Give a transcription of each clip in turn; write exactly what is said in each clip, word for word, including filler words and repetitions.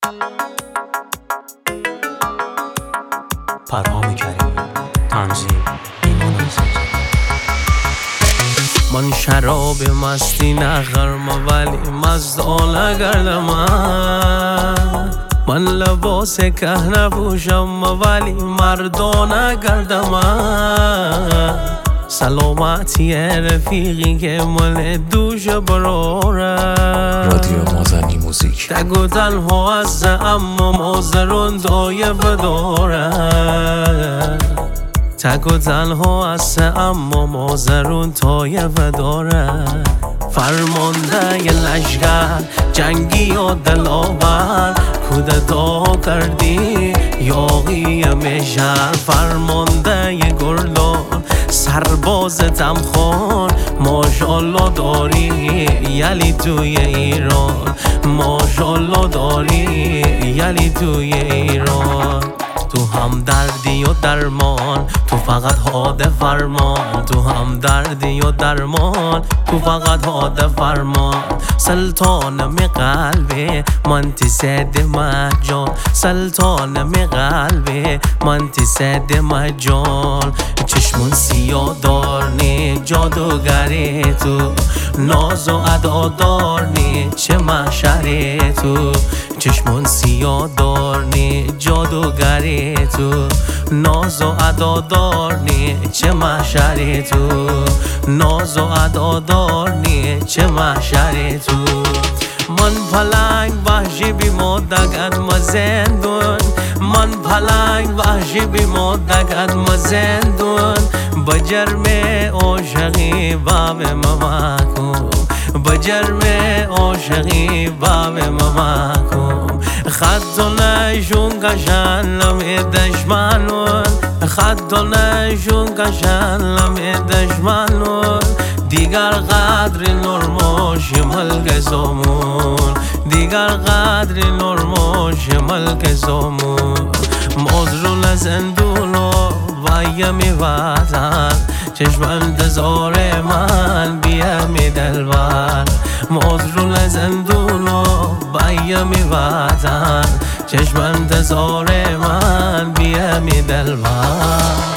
پرهام کریمی، تنظیم ایمان رضایی. من شراب مستی نخورم ولی مستانه گردم. من لباس که نپوشم ولی مردانه گردم. سلامتی رفیقی که مال دوش براره. رادیو مازنی موزیک. تگو تنها هست اما مازرون دایه داره. تگو تنها هست اما مازرون تایه داره. فرمانده ی لشگر جنگی و دلاور کودتا کردی یاغی مشهر. فرمانده ی گردان سرباز تمخان ماشالله داری یلی توی ایران. ماشالله داری یلی توی ایران. تو هم دردی و درمان تو فقط حاد فرمان. تو هم دردی و درمان تو فقط حاد فرمان. سلطان می قلبی من تی سد مجان. سلطان می قلبی من تی سد مجان. چشمون سیاه دارنی جادوگری تو. ناز و ادا دارنی چه محشری تو. چشمون سیاه دارنی جادوگری تو. ناز و ادا دارنی چه محشری تو. ناز و ادا دارنی چه محشری تو. من پلنگ وحشی بی مدگد ما زندون. من پلنگ وحشی بی مدگد ما زندون. بجرم عاشقی باب ممکم. بجرم عاشقی باب ممکم. خط و نشون کشن لمی دشمنون. خط و نشون کشن لمی دشمنون. دیگر قدر نرموش ملک زمون. دیگر قدر نرموش ملک زمون. مدرون زندونو ویمی وطن. چشم انتظار من بیمی دلبر. مدرون زندونو ویمی وطن. چشم انتظار من بیمی دلبر.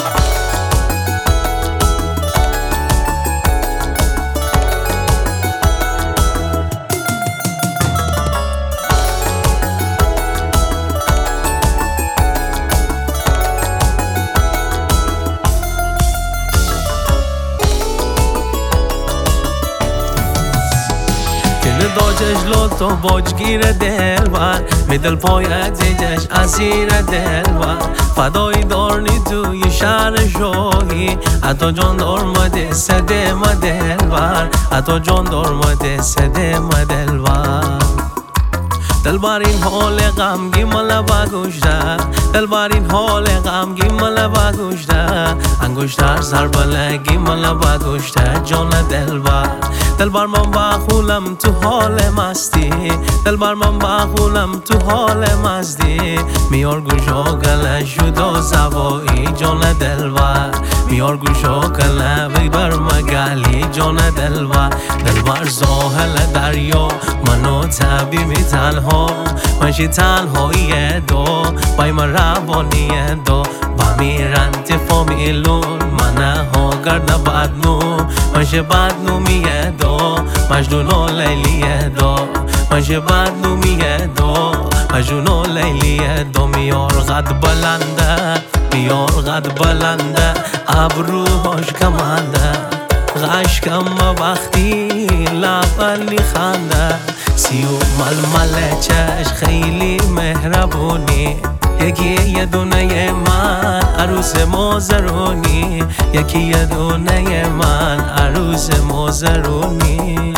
داجش لطو باجگیر دلبر. می دل پایت زیجش اسیر دلبر. فدای دارنی توی شهر شاهی. حتی جان دارمده سده ما دلبر. حتی جان دارمده سده ما دلبر. دلبر این حال غمگی مال بگوشته. دلبر این حال غمگی مال بگوشته. انگشتر سربلگی مال بگوشته جان دلبر. دلبر من بخولم تو حال مستی. دلبر من بخولم تو حال مستی. میار گوشا کله شد زبایی جان دلبر. میار گوشا کله بر مگلی جان دلبر. دلبر زاهل دریا منو طبیبی تنها. منشی تنهایی دو بای من روانی دو. با میرن تفامیلون منه ها گرد بدنو. منشه بدنو میه دو مجنون و لیلیه دو. منشه بدنو میه دو مجنون و لیلیه دو. میار قد بلنده میار قد بلنده. ابروهاش کمنده غشکم وقتی لبلی خنده. سیو ململ چش خیلی مهربونی. یکی یه دونه من عروس مازرونی. یکی یه دونه من عروس مازرونی.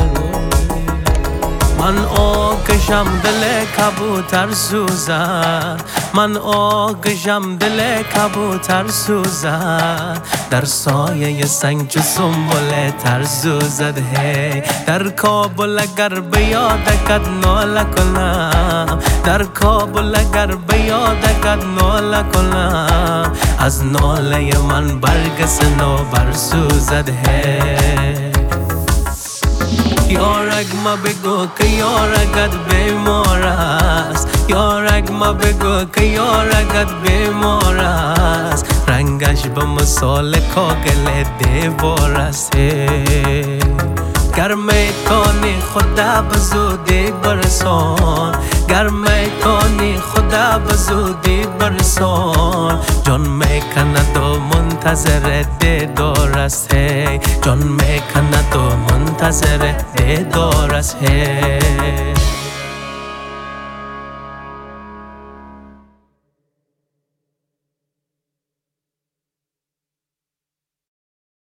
من آکشم دل کبوتر سوزد. من آکشم دل کبوتر سوزد. در سایه سنگ چو سنبله تر سوزد. هی در کابل اگر بیادکت ناله کنم. در کابل اگر بیادکت ناله کنم. از ناله من برگ صنوبر سوزد. هی یارک ما بگو که یارکت بیمار است. یارک ما بگو که یارکت بیمار است رنگش به مثال کاغل دیوار است گر میتونی خدا به زودی برسان گر میتونی خدا به زودی برسان جان میکند و منتظر دیدار است جان میکند و منتظر دیدار است